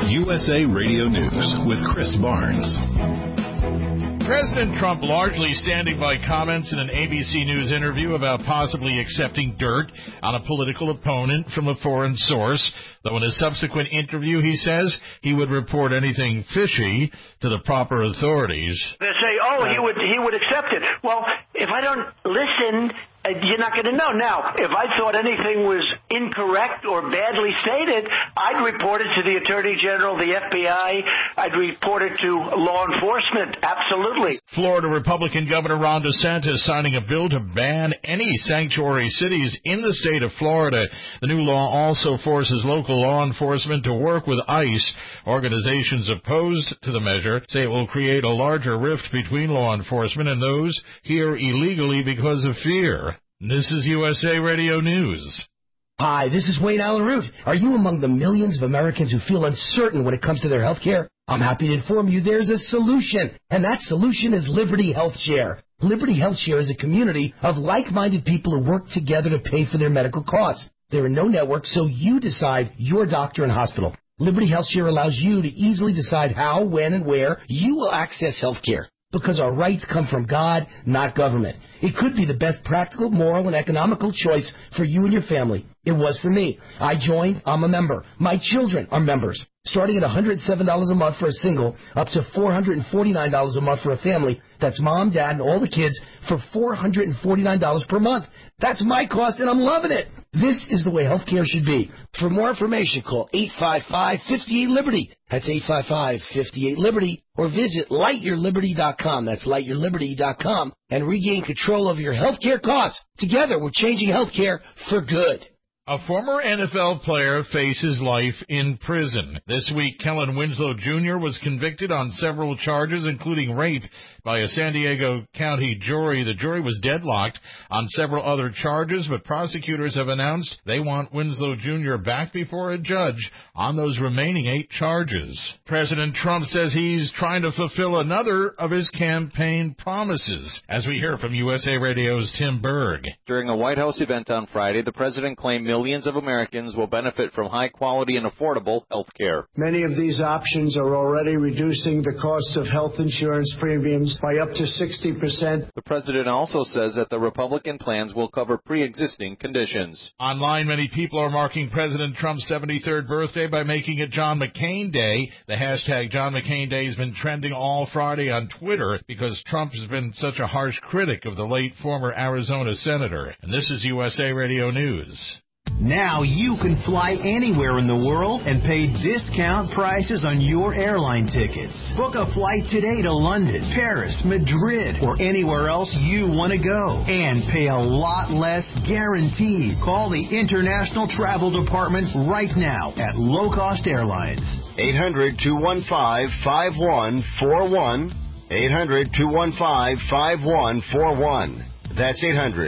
USA Radio News with Chris Barnes. President Trump largely standing by comments in an ABC News interview about possibly accepting dirt on a political opponent from a foreign source, though in a subsequent interview he says he would report anything fishy to the proper authorities. They say, he would accept it. Well, if I don't listen, you're not going to know. Now, if I thought anything was incorrect or badly stated, I'd report it to the Attorney General, the FBI. I'd report it to law enforcement. Absolutely. Florida Republican Governor Ron DeSantis signing a bill to ban any sanctuary cities in the state of Florida. The new law also forces local law enforcement to work with ICE. Organizations opposed to the measure say it will create a larger rift between law enforcement and those here illegally because of fear. This is USA Radio News. Hi, this is Wayne Allen Root. Are you among the millions of Americans who feel uncertain when it comes to their health care? I'm happy to inform you there's a solution, and that solution is Liberty Health Share. Liberty Health Share is a community of like-minded people who work together to pay for their medical costs. There are no networks, so you decide your doctor and hospital. Liberty Health Share allows you to easily decide how, when, and where you will access health care. Because our rights come from God, not government. It could be the best practical, moral, and economical choice for you and your family. It was for me. I joined. I'm a member. My children are members. Starting at $107 a month for a single, up to $449 a month for a family. That's mom, dad, and all the kids for $449 per month. That's my cost, and I'm loving it. This is the way healthcare should be. For more information, call 855-58-LIBERTY. That's 855-58-LIBERTY. Or visit lightyourliberty.com. That's lightyourliberty.com. And regain control of your healthcare costs. Together, we're changing healthcare for good. A former NFL player faces life in prison. This week, Kellen Winslow Jr. was convicted on several charges, including rape, by a San Diego County jury. The jury was deadlocked on several other charges, but prosecutors have announced they want Winslow Jr. back before a judge on those remaining 8 charges. President Trump says he's trying to fulfill another of his campaign promises, as we hear from USA Radio's Tim Berg. During a White House event on Friday, the president claimed millions of Americans will benefit from high-quality and affordable health care. Many of these options are already reducing the cost of health insurance premiums by up to 60%. The president also says that the Republican plans will cover pre-existing conditions. Online, many people are marking President Trump's 73rd birthday by making it John McCain Day. The hashtag John McCain Day has been trending all Friday on Twitter because Trump has been such a harsh critic of the late former Arizona senator. And this is USA Radio News. Now you can fly anywhere in the world and pay discount prices on your airline tickets. Book a flight today to London, Paris, Madrid, or anywhere else you want to go. And pay a lot less guaranteed. Call the International Travel Department right now at Low Cost Airlines. 800-215-5141. 800-215-5141. That's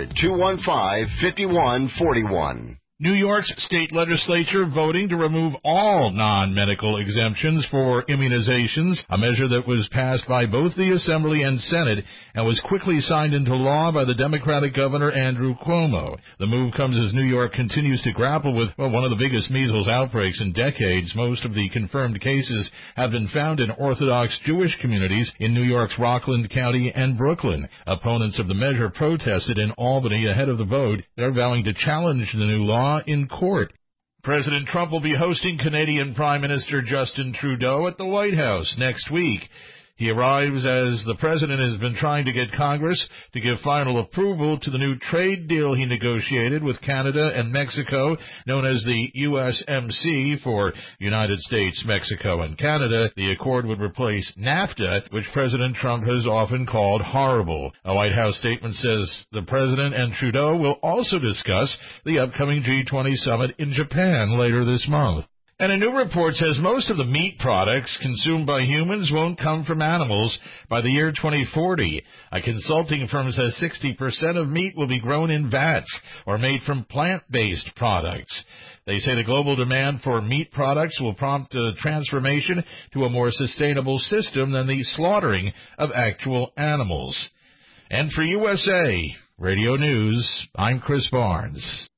800-215-5141. New York's state legislature voting to remove all non-medical exemptions for immunizations, a measure that was passed by both the Assembly and Senate and was quickly signed into law by the Democratic Governor Andrew Cuomo. The move comes as New York continues to grapple with one of the biggest measles outbreaks in decades. Most of the confirmed cases have been found in Orthodox Jewish communities in New York's Rockland County and Brooklyn. Opponents of the measure protested in Albany ahead of the vote. They're vowing to challenge the new law in court. President Trump will be hosting Canadian Prime Minister Justin Trudeau at the White House next week. He arrives as the president has been trying to get Congress to give final approval to the new trade deal he negotiated with Canada and Mexico, known as the USMC for United States, Mexico, and Canada. The accord would replace NAFTA, which President Trump has often called horrible. A White House statement says the president and Trudeau will also discuss the upcoming G20 summit in Japan later this month. And a new report says most of the meat products consumed by humans won't come from animals by the year 2040. A consulting firm says 60% of meat will be grown in vats or made from plant-based products. They say the global demand for meat products will prompt a transformation to a more sustainable system than the slaughtering of actual animals. And for USA Radio News, I'm Chris Barnes.